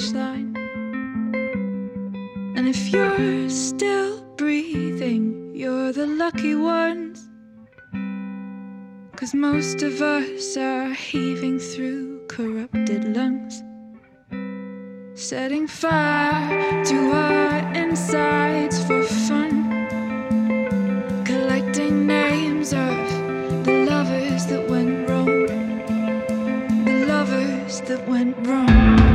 finish line. And if you're still breathing, you're the lucky ones. 'Cause most of us are heaving through corrupted lungs, setting fire to our insides for fun, collecting names of the lovers that went wrong, the lovers that went wrong.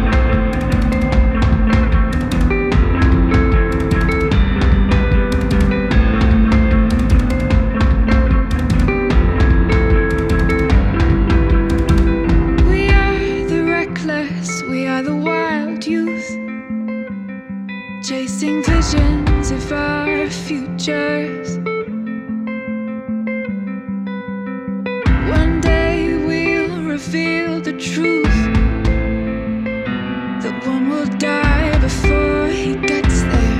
Chasing visions of our futures. One day we'll reveal the truth, that one will die before he gets there.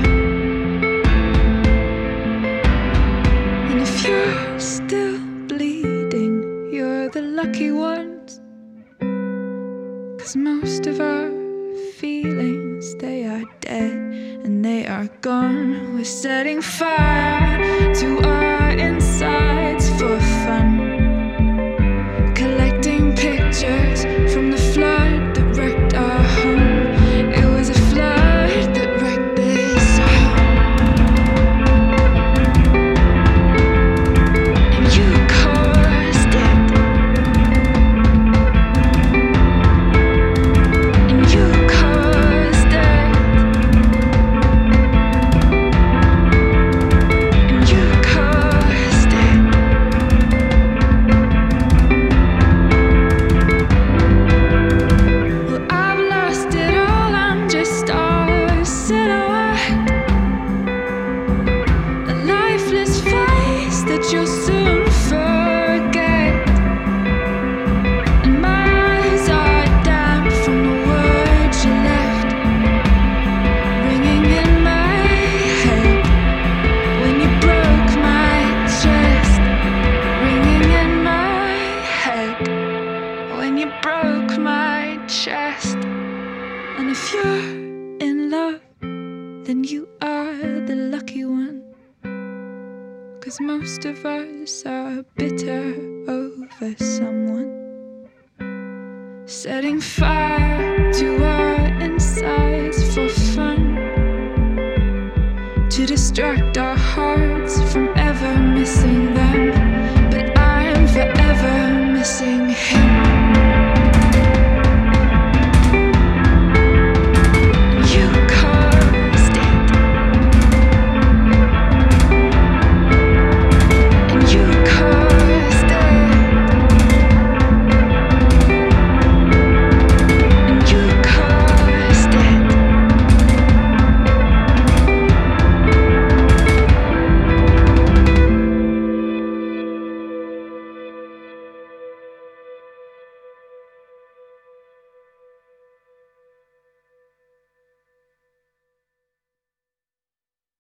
And if you're still bleeding, you're the lucky ones. 'Cause most of our feelings, they are dead and they are gone. We're setting fire to our insides for fun, collecting pictures from the flood that wrecked our home. It was a flood that wrecked this home. And you caused it. And you caused it. And you caused it. Well, I've lost it all, I'm just a silhouette, a lifeless face that you'll soon forget. And my eyes are damp from the words you left, ringing in my head when you broke my chest, ringing in my head when you broke my chest. And if you're in love, then you are the lucky one. 'Cause most of us are bitter over someone, setting fire